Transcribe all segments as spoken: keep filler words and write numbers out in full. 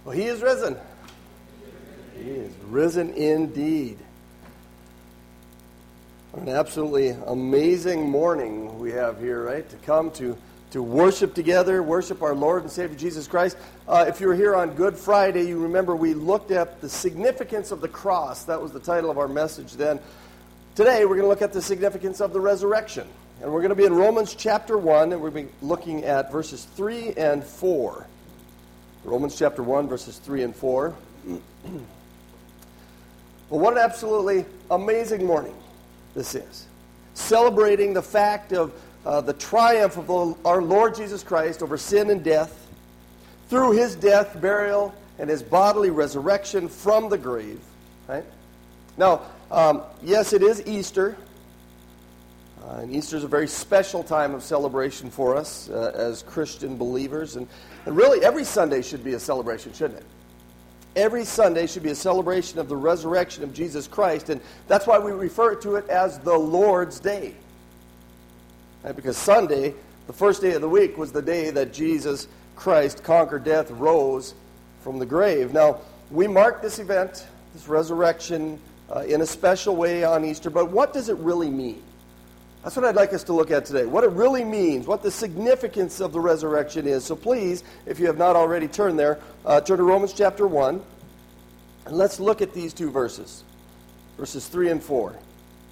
Well, he is risen. He is risen indeed. What an absolutely amazing morning we have here, right? To come to, to worship together, worship our Lord and Savior Jesus Christ. Uh, if you were here on Good Friday, you remember we looked at the significance of the cross. That was the title of our message then. Today, we're going to look at the significance of the resurrection. And we're going to be in Romans chapter one, and we're going to be looking at verses three and four. Romans chapter one, verses three and four. Well, what an absolutely amazing morning this is. Celebrating the fact of uh, the triumph of our Lord Jesus Christ over sin and death through his death, burial, and his bodily resurrection from the grave. Right? Now, um, yes, it is Easter. Uh, and Easter is a very special time of celebration for us uh, as Christian believers. And, and really, every Sunday should be a celebration, shouldn't it? Every Sunday should be a celebration of the resurrection of Jesus Christ. And that's why we refer to it as the Lord's Day. Right? Because Sunday, the first day of the week, was the day that Jesus Christ conquered death, rose from the grave. Now, we mark this event, this resurrection, uh, in a special way on Easter. But what does it really mean? That's what I'd like us to look at today. What it really means, what the significance of the resurrection is. So please, if you have not already turned there, uh, turn to Romans chapter one. And let's look at these two verses. Verses three and four. It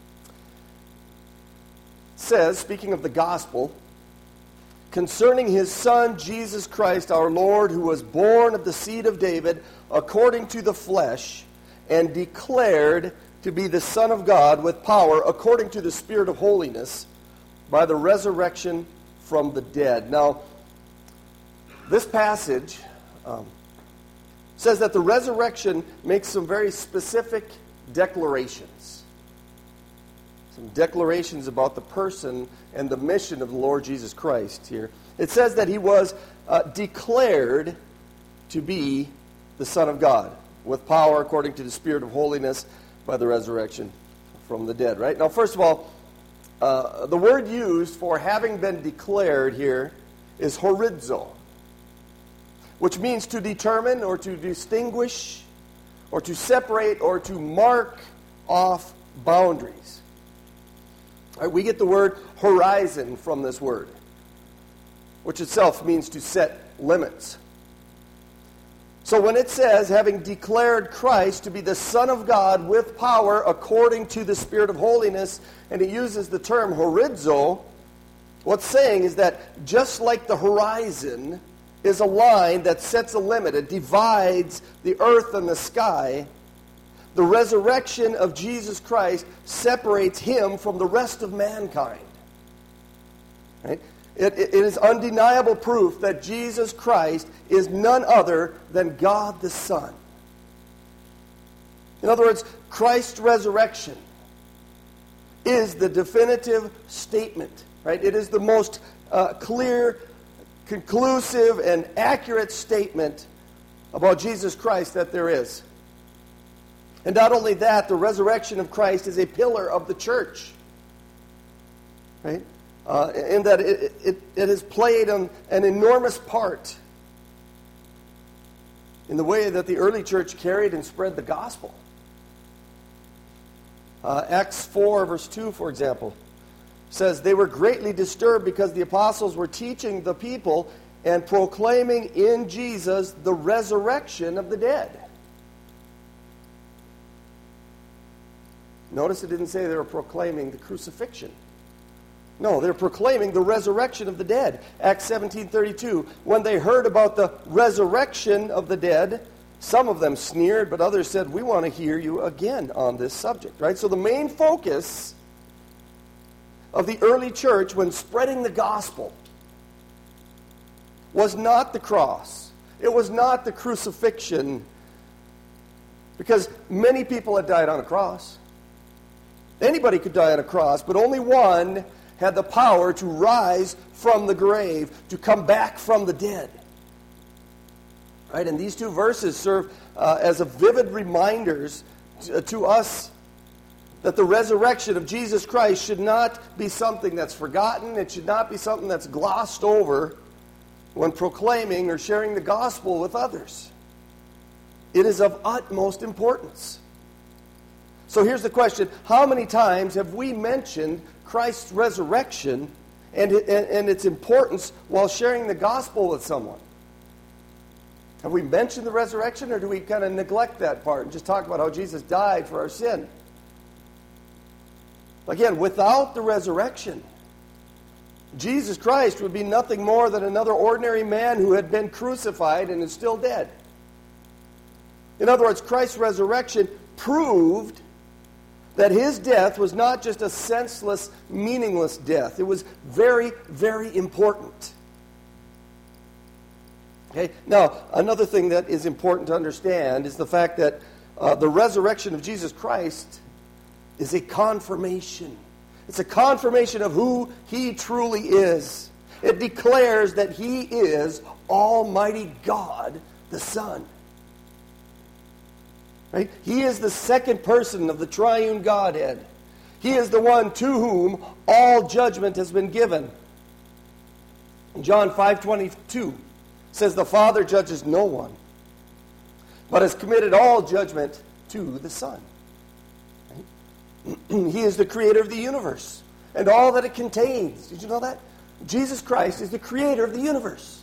says, speaking of the gospel, concerning his Son, Jesus Christ, our Lord, who was born of the seed of David, according to the flesh, and declared to be the Son of God with power according to the Spirit of holiness by the resurrection from the dead. Now, this passage um, says that the resurrection makes some very specific declarations. Some declarations about the person and the mission of the Lord Jesus Christ here. It says that he was uh, declared to be the Son of God with power according to the Spirit of holiness by the resurrection from the dead, right? Now, first of all, uh, the word used for having been declared here is horizo, which means to determine or to distinguish or to separate or to mark off boundaries. All right, we get the word horizon from this word, which itself means to set limits. So when it says, having declared Christ to be the Son of God with power according to the Spirit of holiness, and it uses the term horizo, what's saying is that just like the horizon is a line that sets a limit, it divides the earth and the sky, the resurrection of Jesus Christ separates him from the rest of mankind. Right? It, it is undeniable proof that Jesus Christ is none other than God the Son. In other words, Christ's resurrection is the definitive statement, right? It is the most uh, clear, conclusive, and accurate statement about Jesus Christ that there is. And not only that, the resurrection of Christ is a pillar of the church, right? Uh, in that it, it, it has played an, an enormous part in the way that the early church carried and spread the gospel. Uh, Acts four, verse two, for example, says, they were greatly disturbed because the apostles were teaching the people and proclaiming in Jesus the resurrection of the dead. Notice it didn't say they were proclaiming the crucifixion. No, they're proclaiming the resurrection of the dead. Acts seventeen thirty-two. When they heard about the resurrection of the dead, some of them sneered, but others said, we want to hear you again on this subject. Right? So the main focus of the early church when spreading the gospel was not the cross. It was not the crucifixion, because many people had died on a cross. Anybody could die on a cross, but only one had the power to rise from the grave, to come back from the dead. Right? And these two verses serve uh, as a vivid reminders to, to us that the resurrection of Jesus Christ should not be something that's forgotten. It should not be something that's glossed over when proclaiming or sharing the gospel with others. It is of utmost importance. So here's the question. How many times have we mentioned Christ's resurrection and, and, and its importance while sharing the gospel with someone? Have we mentioned the resurrection, or do we kind of neglect that part and just talk about how Jesus died for our sin? Again, without the resurrection, Jesus Christ would be nothing more than another ordinary man who had been crucified and is still dead. In other words, Christ's resurrection proved that his death was not just a senseless, meaningless death. It was very, very important. Okay. Now, another thing that is important to understand is the fact that uh, the resurrection of Jesus Christ is a confirmation. It's a confirmation of who he truly is. It declares that he is Almighty God, the Son. Right? He is the second person of the triune Godhead. He is the one to whom all judgment has been given. In John five twenty-two says, the Father judges no one, but has committed all judgment to the Son. Right? He is the creator of the universe and all that it contains. Did you know that? Jesus Christ is the creator of the universe.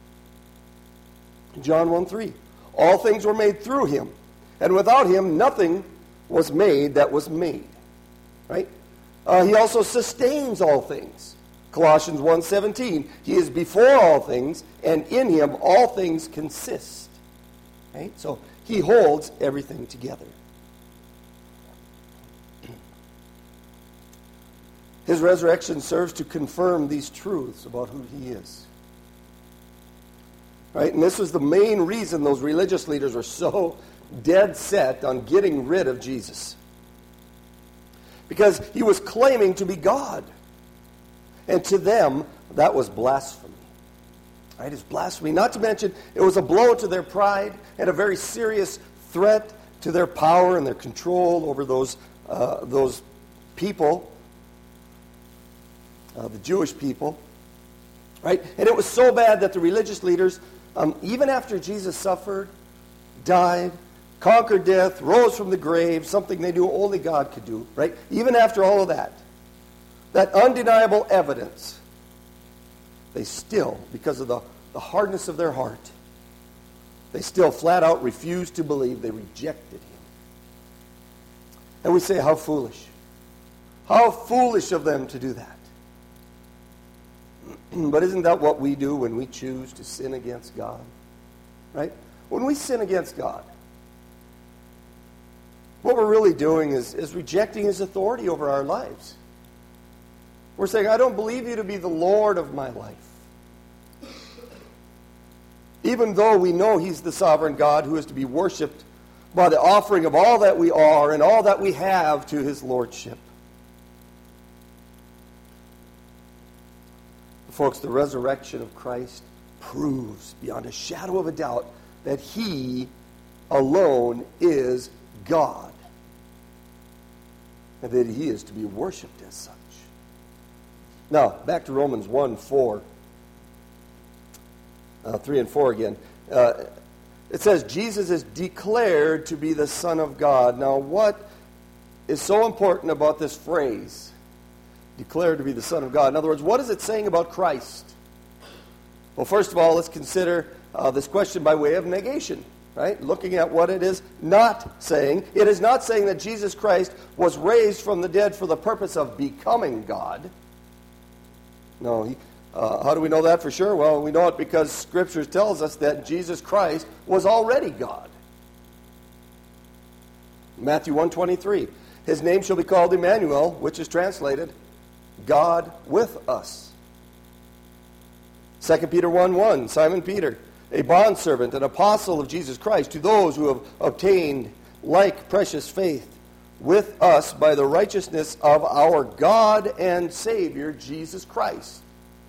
In John one three, all things were made through him, and without him, nothing was made that was made. Right? Uh, he also sustains all things. Colossians one seventeen, he is before all things, and in him all things consist. Right? So he holds everything together. His resurrection serves to confirm these truths about who he is. Right? And this was the main reason those religious leaders were so dead set on getting rid of Jesus. Because he was claiming to be God. And to them, that was blasphemy. Right? It's blasphemy. Not to mention, it was a blow to their pride and a very serious threat to their power and their control over those, uh, those people, uh, the Jewish people. Right? And it was so bad that the religious leaders, um, even after Jesus suffered, died, conquered death, rose from the grave, something they knew only God could do, right? Even after all of that, that undeniable evidence, they still, because of the, the hardness of their heart, they still flat out refused to believe. They rejected him. And we say, how foolish. How foolish of them to do that. But isn't that what we do when we choose to sin against God? Right? When we sin against God, what we're really doing is, is rejecting his authority over our lives. We're saying, I don't believe you to be the Lord of my life. Even though we know he's the sovereign God who is to be worshipped by the offering of all that we are and all that we have to his lordship. Folks, the resurrection of Christ proves beyond a shadow of a doubt that he alone is God, and that he is to be worshipped as such. Now, back to Romans one, four. Uh, three and four again. Uh, it says, Jesus is declared to be the Son of God. Now, what is so important about this phrase, declared to be the Son of God? In other words, what is it saying about Christ? Well, first of all, let's consider uh, this question by way of negation. Right? Looking at what it is not saying. It is not saying that Jesus Christ was raised from the dead for the purpose of becoming God. No. He, uh, how do we know that for sure? Well, we know it because Scripture tells us that Jesus Christ was already God. Matthew one twenty-three. His name shall be called Emmanuel, which is translated, God with us. Second Peter one one. Simon Peter, a bondservant, an apostle of Jesus Christ, to those who have obtained like precious faith with us by the righteousness of our God and Savior, Jesus Christ.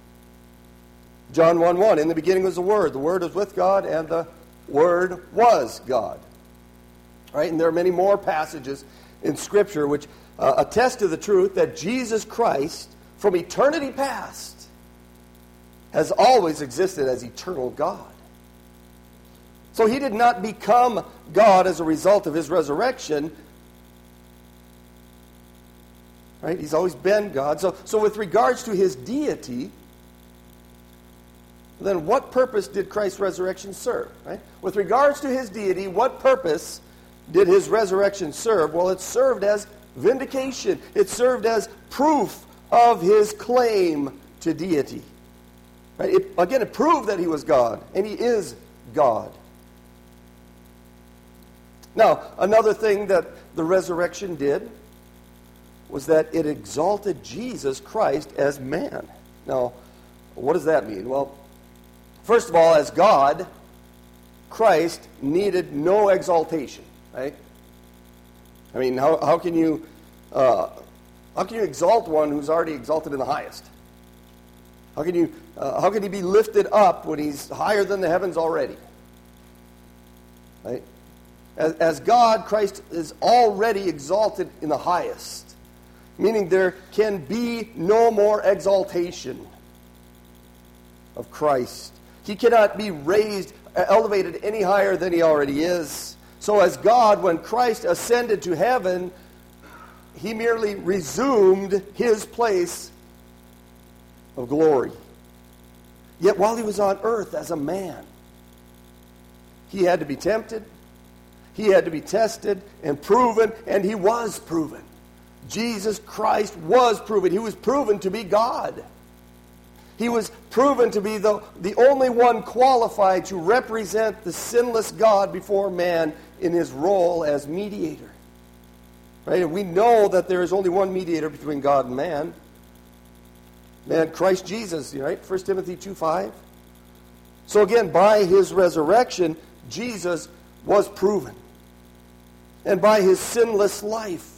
John one one, in the beginning was the Word. The Word was with God, and the Word was God. All right, and there are many more passages in Scripture which uh, attest to the truth that Jesus Christ, from eternity past, has always existed as eternal God. So he did not become God as a result of his resurrection. Right? He's always been God. So, so with regards to his deity, then what purpose did Christ's resurrection serve? Right? With regards to his deity, what purpose did his resurrection serve? Well, it served as vindication. It served as proof of his claim to deity. Right? It, again, it proved that he was God, and he is God. Now, another thing that the resurrection did was that it exalted Jesus Christ as man. Now, what does that mean? Well, first of all, as God, Christ needed no exaltation, right? I mean, how, how can you uh, how can you exalt one who's already exalted in the highest? How can you uh, how can he be lifted up when he's higher than the heavens already? Right? As, as God, Christ is already exalted in the highest, meaning there can be no more exaltation of Christ. He cannot be raised, elevated any higher than he already is. So as God, when Christ ascended to heaven, he merely resumed his place of glory. Yet while he was on earth as a man, he had to be tempted, he had to be tested and proven, and he was proven. Jesus Christ was proven. He was proven to be God. He was proven to be the, the only one qualified to represent the sinless God before man in his role as mediator. Right? And we know that there is only one mediator between God and man. Man, Christ Jesus, right? First Timothy two five. So again, by his resurrection, Jesus was proven. And by his sinless life,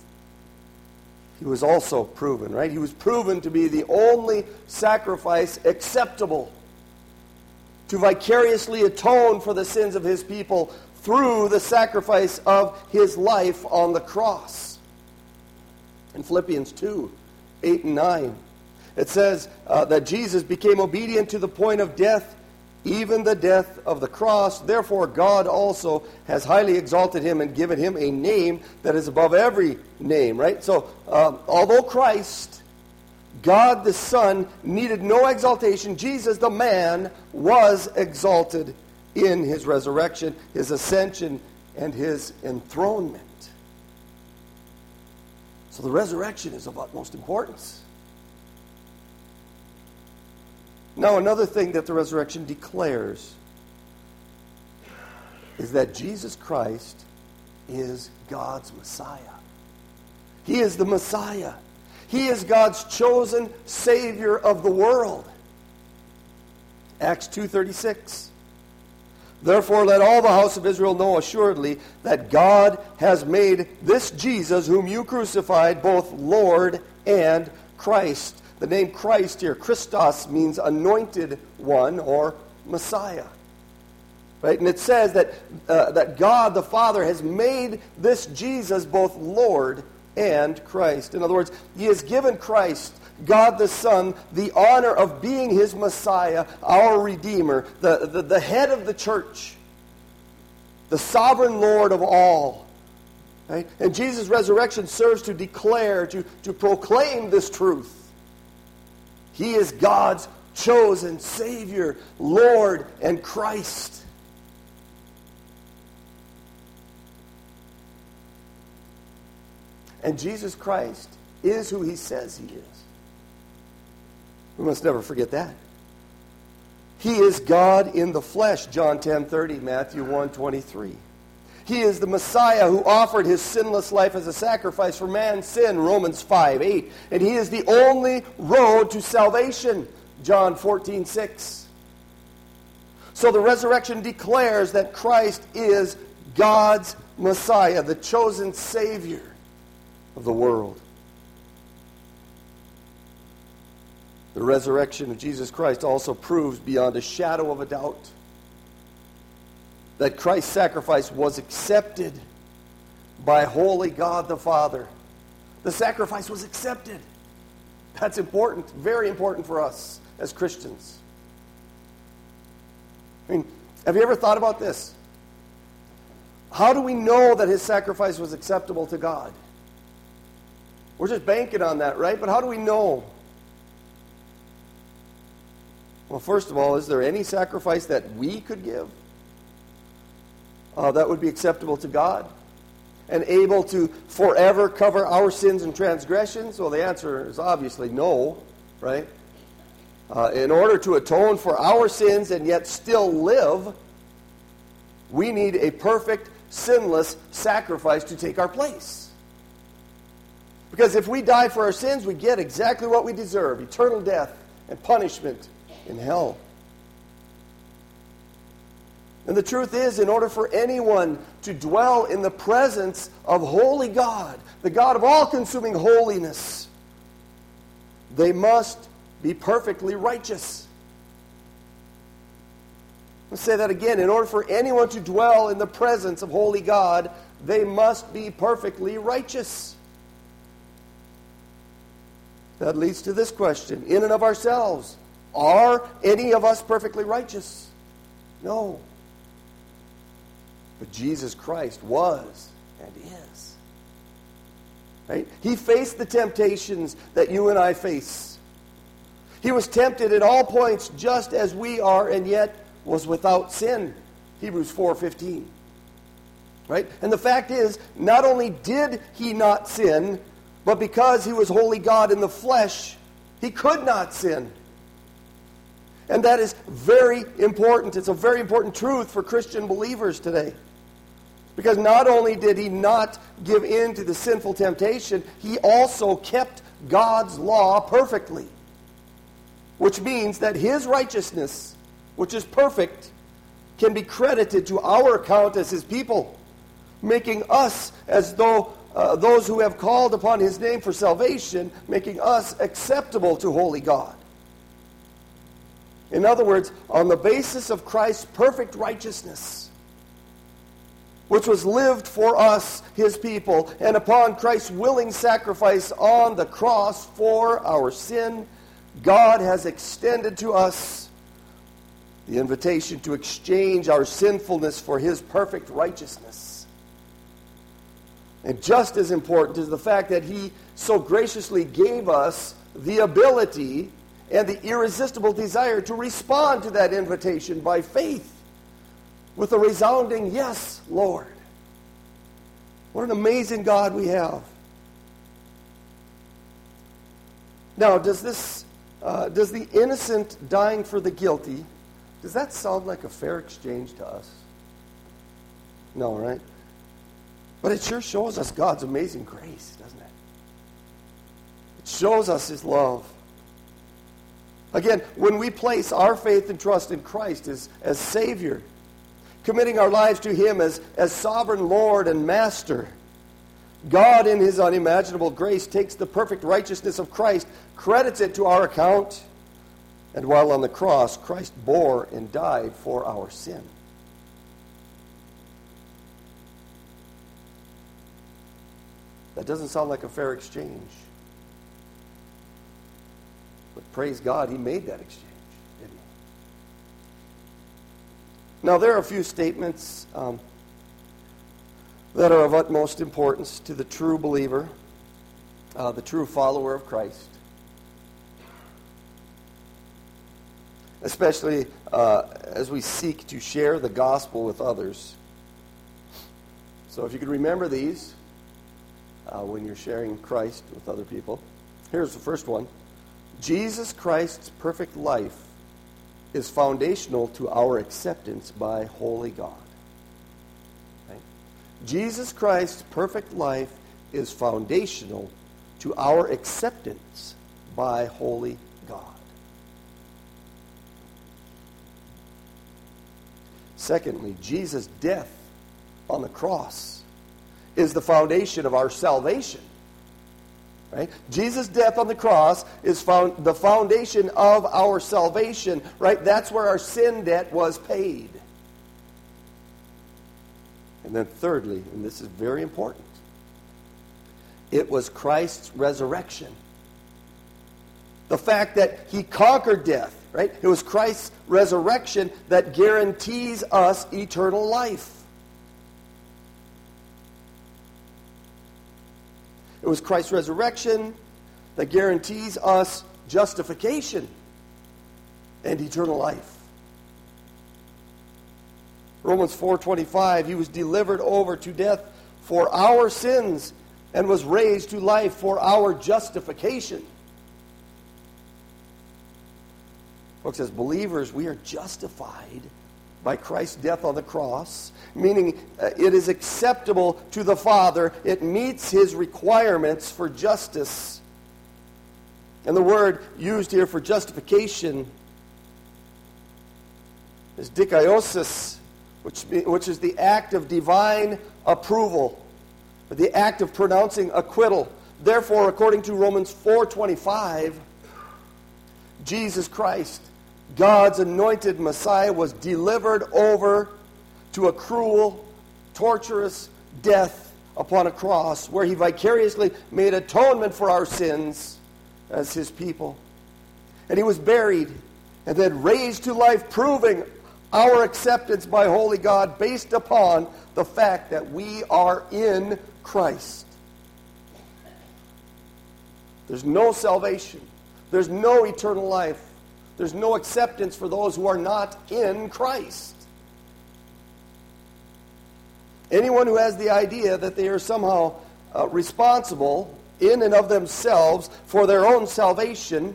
he was also proven, right? He was proven to be the only sacrifice acceptable to vicariously atone for the sins of his people through the sacrifice of his life on the cross. In Philippians two, eight and nine, it says uh, that Jesus became obedient to the point of death, even the death of the cross. Therefore, God also has highly exalted him and given him a name that is above every name, right? So, um, although Christ, God the Son, needed no exaltation, Jesus the man was exalted in his resurrection, his ascension, and his enthronement. So the resurrection is of utmost importance. Now, another thing that the resurrection declares is that Jesus Christ is God's Messiah. He is the Messiah. He is God's chosen Savior of the world. Acts two thirty-six. Therefore, let all the house of Israel know assuredly that God has made this Jesus, whom you crucified, both Lord and Christ. The name Christ here, Christos, means anointed one or Messiah. Right? And it says that, uh, that God the Father has made this Jesus both Lord and Christ. In other words, he has given Christ, God the Son, the honor of being his Messiah, our Redeemer, the, the, the head of the church, the sovereign Lord of all. Right? And Jesus' resurrection serves to declare, to, to proclaim this truth. He is God's chosen Savior, Lord, and Christ. And Jesus Christ is who he says he is. We must never forget that. He is God in the flesh, John ten thirty, Matthew one twenty-three. He is the Messiah who offered his sinless life as a sacrifice for man's sin, Romans five eight. And he is the only road to salvation, John fourteen six. So the resurrection declares that Christ is God's Messiah, the chosen Savior of the world. The resurrection of Jesus Christ also proves beyond a shadow of a doubt that Christ's sacrifice was accepted by holy God the Father. The sacrifice was accepted. That's important, very important for us as Christians. I mean, have you ever thought about this? how do we know that his sacrifice was acceptable to God? We're just banking on that, right? But how do we know? Well, first of all, is there any sacrifice that we could give uh, that would be acceptable to God and able to forever cover our sins and transgressions? Well, the answer is obviously no, right? Uh, in order to atone for our sins and yet still live, we need a perfect, sinless sacrifice to take our place. Because if we die for our sins, we get exactly what we deserve: eternal death and punishment in hell. And the truth is, in order for anyone to dwell in the presence of holy God, the God of all-consuming holiness, they must be perfectly righteous. Let's say that again. In order for anyone to dwell in the presence of holy God, they must be perfectly righteous. That leads to this question. In and of ourselves, are any of us perfectly righteous? No. But Jesus Christ was and is. Right? He faced the temptations that you and I face. He was tempted at all points just as we are, and yet was without sin. Hebrews four fifteen. Right? And the fact is, not only did he not sin, but because he was holy God in the flesh, he could not sin. And that is very important. It's a very important truth for Christian believers today. Because not only did he not give in to the sinful temptation, he also kept God's law perfectly. Which means that his righteousness, which is perfect, can be credited to our account as his people, making us as though uh, those who have called upon his name for salvation, making us acceptable to holy God. In other words, on the basis of Christ's perfect righteousness, which was lived for us, his people, and upon Christ's willing sacrifice on the cross for our sin, God has extended to us the invitation to exchange our sinfulness for his perfect righteousness. And just as important is the fact that he so graciously gave us the ability and the irresistible desire to respond to that invitation by faith with a resounding, "Yes, Lord." What an amazing God we have. Now, does this, uh, does the innocent dying for the guilty, does that sound like a fair exchange to us? No, right? But it sure shows us God's amazing grace, doesn't it? It shows us his love. Again, when we place our faith and trust in Christ as, as Savior, committing our lives to him as, as sovereign Lord and Master, God in his unimaginable grace takes the perfect righteousness of Christ, credits it to our account, and while on the cross, Christ bore and died for our sin. That doesn't sound like a fair exchange. But praise God, he made that exchange, didn't he? Now, there are a few statements um, that are of utmost importance to the true believer, uh, the true follower of Christ. Especially uh, as we seek to share the gospel with others. So if you could remember these uh, when you're sharing Christ with other people. Here's the first one. Jesus Christ's perfect life is foundational to our acceptance by holy God. Right? Jesus Christ's perfect life is foundational to our acceptance by holy God. Secondly, Jesus' death on the cross is the foundation of our salvation. Right? Jesus' death on the cross is found the foundation of our salvation. Right? That's where our sin debt was paid. And then thirdly, and this is very important, it was Christ's resurrection. The fact that he conquered death, right? It was Christ's resurrection that guarantees us eternal life. It was Christ's resurrection that guarantees us justification and eternal life. Romans four twenty-five, he was delivered over to death for our sins and was raised to life for our justification. Folks, as believers, we are justified by Christ's death on the cross, meaning uh, it is acceptable to the Father. It meets his requirements for justice. And the word used here for justification is dikaiosis, which, which is the act of divine approval, the act of pronouncing acquittal. Therefore, according to Romans four twenty-five, Jesus Christ, God's anointed Messiah, was delivered over to a cruel, torturous death upon a cross, where he vicariously made atonement for our sins as his people. And he was buried and then raised to life, proving our acceptance by holy God based upon the fact that we are in Christ. There's no salvation. There's no eternal life. There's no acceptance for those who are not in Christ. Anyone who has the idea that they are somehow uh, responsible in and of themselves for their own salvation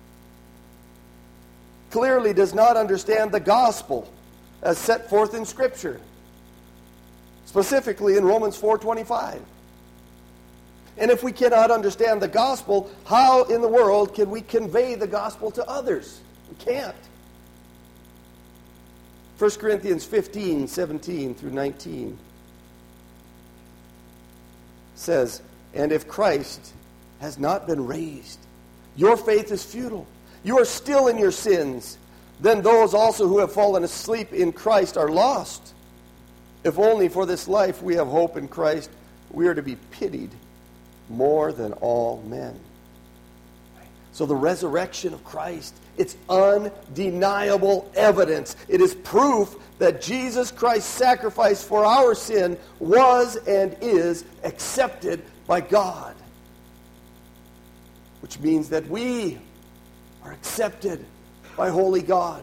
clearly does not understand the gospel as set forth in Scripture, specifically in Romans four twenty-five. And if we cannot understand the gospel, how in the world can we convey the gospel to others? We can't. First Corinthians fifteen, seventeen through nineteen says, "And if Christ has not been raised, your faith is futile. You are still in your sins. Then those also who have fallen asleep in Christ are lost. If only for this life we have hope in Christ, we are to be pitied more than all men." So the resurrection of Christ, it's undeniable evidence. It is proof that Jesus Christ's sacrifice for our sin was and is accepted by God. Which means that we are accepted by holy God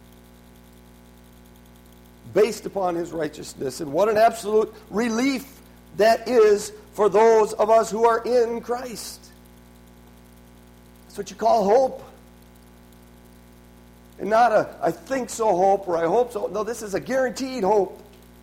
based upon his righteousness. And what an absolute relief that is for those of us who are in Christ. That's what you call hope. And not a I think so hope or I hope so. No, this is a guaranteed hope.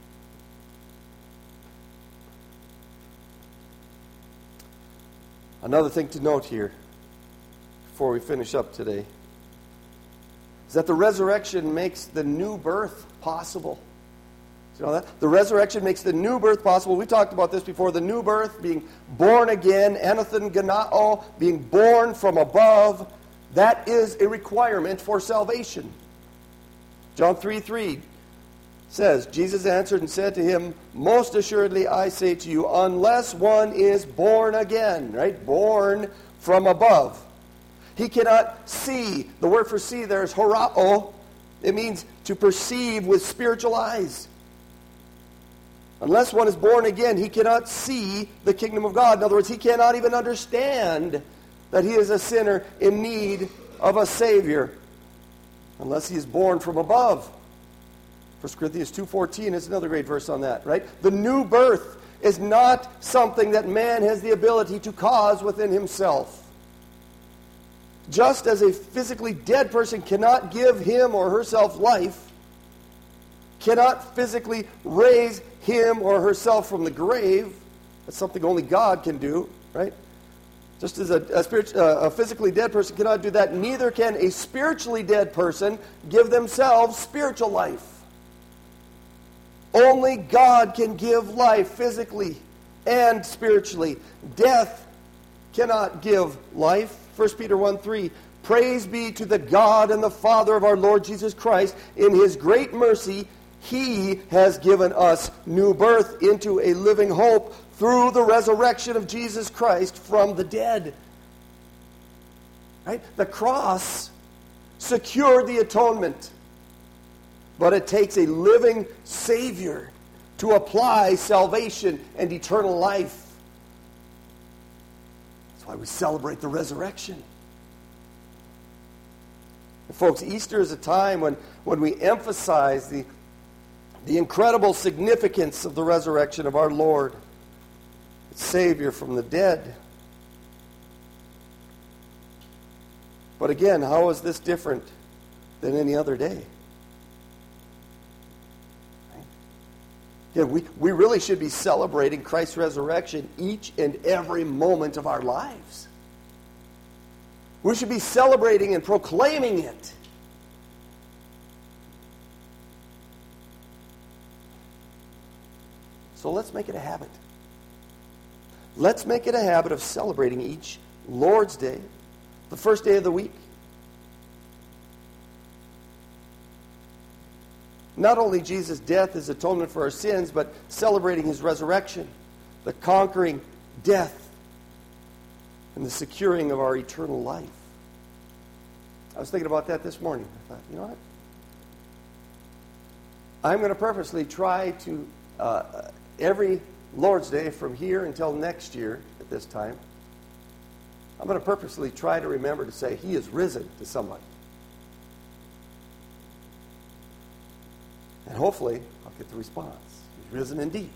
Another thing to note here before we finish up today is that the resurrection makes the new birth possible. Do you know that? The resurrection makes the new birth possible. We talked about this before. The new birth, being born again, anathen ganao, being born from above, that is a requirement for salvation. John three three says, Jesus answered and said to him, "Most assuredly I say to you, unless one is born again," right? Born from above. He cannot see. The word for see there is horao. It means to perceive with spiritual eyes. Unless one is born again, he cannot see the kingdom of God. In other words, he cannot even understand that he is a sinner in need of a Savior unless he is born from above. First Corinthians two fourteen is another great verse on that, right? The new birth is not something that man has the ability to cause within himself. Just as a physically dead person cannot give him or herself life, cannot physically raise him or herself from the grave, that's something only God can do, right? Just as a, a, spirit, uh, a physically dead person cannot do that, neither can a spiritually dead person give themselves spiritual life. Only God can give life physically and spiritually. Death cannot give life. First Peter one three, "Praise be to the God and the Father of our Lord Jesus Christ. In his great mercy, he has given us new birth into a living hope through the resurrection of Jesus Christ from the dead." Right? The cross secured the atonement. But it takes a living Savior to apply salvation and eternal life. That's why we celebrate the resurrection. And folks, Easter is a time when, when we emphasize the, the incredible significance of the resurrection of our Lord, Savior from the dead. But again, how is this different than any other day? Yeah, we, we really should be celebrating Christ's resurrection each and every moment of our lives. We should be celebrating and proclaiming it. So let's make it a habit. Let's make it a habit of celebrating each Lord's Day, the first day of the week. Not only Jesus' death as atonement for our sins, but celebrating his resurrection, the conquering death, and the securing of our eternal life. I was thinking about that this morning. I thought, you know what? I'm going to purposely try to, uh, every Lord's Day from here until next year at this time, I'm going to purposely try to remember to say, he is risen to somebody. And hopefully, I'll get the response. He's risen indeed.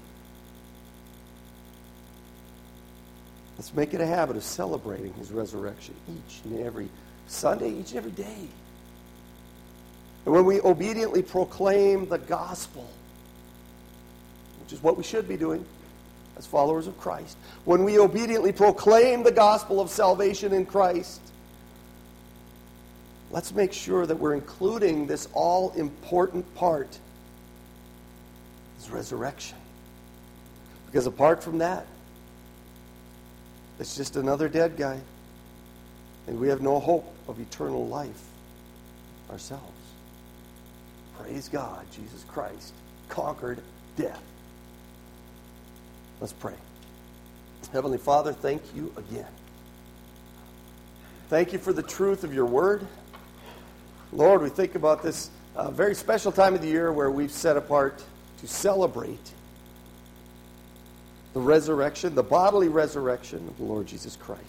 Let's make it a habit of celebrating his resurrection each and every Sunday, each and every day. And when we obediently proclaim the gospel, which is what we should be doing as followers of Christ, when we obediently proclaim the gospel of salvation in Christ, let's make sure that we're including this all-important part, his resurrection. Because apart from that, it's just another dead guy. And we have no hope of eternal life ourselves. Praise God, Jesus Christ conquered death. Let's pray. Heavenly Father, thank you again. Thank you for the truth of your word. Lord, we think about this uh, very special time of the year where we've set apart to celebrate the resurrection, the bodily resurrection of the Lord Jesus Christ.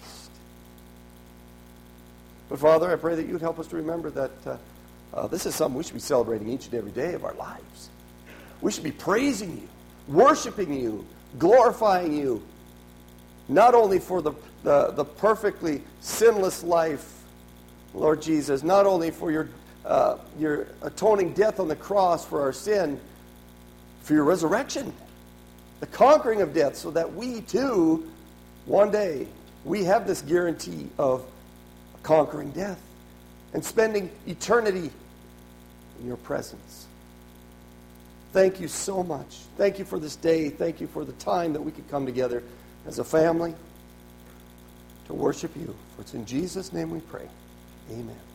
But Father, I pray that you would help us to remember that uh, uh, this is something we should be celebrating each and every day of our lives. We should be praising you, worshiping you, glorifying you, not only for the, the, the perfectly sinless life, Lord Jesus, not only for your, uh, your atoning death on the cross for our sin, for your resurrection, the conquering of death, so that we too, one day, we have this guarantee of conquering death and spending eternity in your presence. Thank you so much. Thank you for this day. Thank you for the time that we could come together as a family to worship you. For it's in Jesus' name we pray. Amen.